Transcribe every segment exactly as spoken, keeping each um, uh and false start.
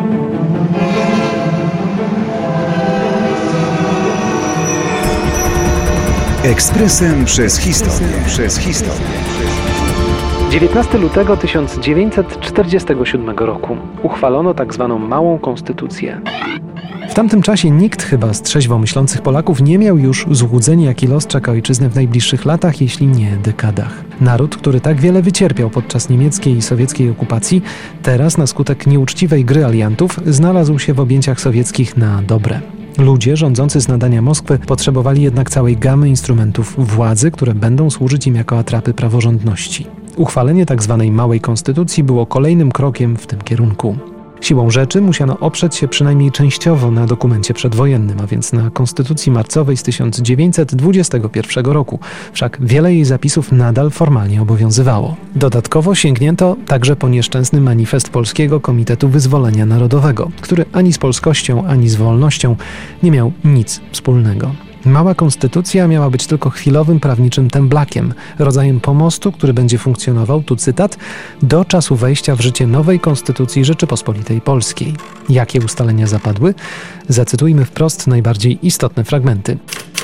Ekspresem przez historię. Przez historię. dziewiętnastego lutego tysiąc dziewięćset czterdziestego siódmego roku uchwalono tzw. Małą Konstytucję. W tamtym czasie nikt chyba z trzeźwo myślących Polaków nie miał już złudzeń, jaki los czeka ojczyznę w najbliższych latach, jeśli nie dekadach. Naród, który tak wiele wycierpiał podczas niemieckiej i sowieckiej okupacji, teraz na skutek nieuczciwej gry aliantów znalazł się w objęciach sowieckich na dobre. Ludzie rządzący z nadania Moskwy potrzebowali jednak całej gamy instrumentów władzy, które będą służyć im jako atrapy praworządności. Uchwalenie tzw. Małej Konstytucji było kolejnym krokiem w tym kierunku. Siłą rzeczy musiano oprzeć się przynajmniej częściowo na dokumencie przedwojennym, a więc na Konstytucji marcowej z tysiąc dziewięćset dwudziestego pierwszego roku. Wszak wiele jej zapisów nadal formalnie obowiązywało. Dodatkowo sięgnięto także po nieszczęsny manifest Polskiego Komitetu Wyzwolenia Narodowego, który ani z polskością, ani z wolnością nie miał nic wspólnego. Mała Konstytucja miała być tylko chwilowym prawniczym temblakiem, rodzajem pomostu, który będzie funkcjonował, tu cytat, do czasu wejścia w życie nowej Konstytucji Rzeczypospolitej Polskiej. Jakie ustalenia zapadły? Zacytujmy wprost najbardziej istotne fragmenty.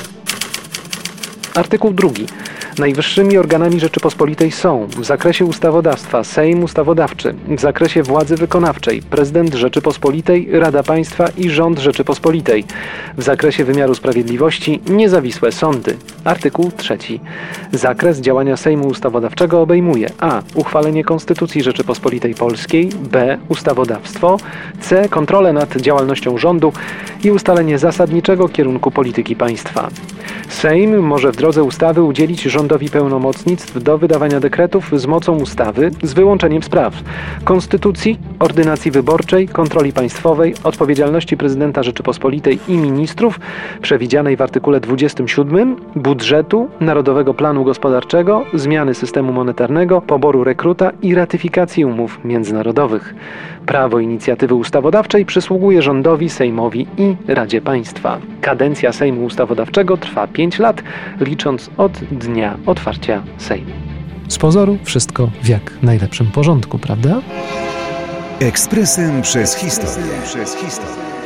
Artykuł drugi. Najwyższymi organami Rzeczypospolitej są w zakresie ustawodawstwa Sejm Ustawodawczy, w zakresie władzy wykonawczej Prezydent Rzeczypospolitej, Rada Państwa i Rząd Rzeczypospolitej, w zakresie wymiaru sprawiedliwości niezawisłe sądy. Artykuł trzeci. Zakres działania Sejmu Ustawodawczego obejmuje a. uchwalenie Konstytucji Rzeczypospolitej Polskiej, b. ustawodawstwo, c. kontrolę nad działalnością rządu i ustalenie zasadniczego kierunku polityki państwa. Sejm może w drodze ustawy udzielić rządowi pełnomocnictw do wydawania dekretów z mocą ustawy z wyłączeniem spraw konstytucji, ordynacji wyborczej, kontroli państwowej, odpowiedzialności prezydenta Rzeczypospolitej i ministrów przewidzianej w artykule dwudziestym siódmym, budżetu, Narodowego Planu Gospodarczego, zmiany systemu monetarnego, poboru rekruta i ratyfikacji umów międzynarodowych. Prawo inicjatywy ustawodawczej przysługuje rządowi, Sejmowi i Radzie Państwa. Kadencja Sejmu Ustawodawczego trwa pięć lat, licząc od dnia otwarcia Sejmu. Z pozoru wszystko w jak najlepszym porządku, prawda? Ekspresem przez historię. Przez historię.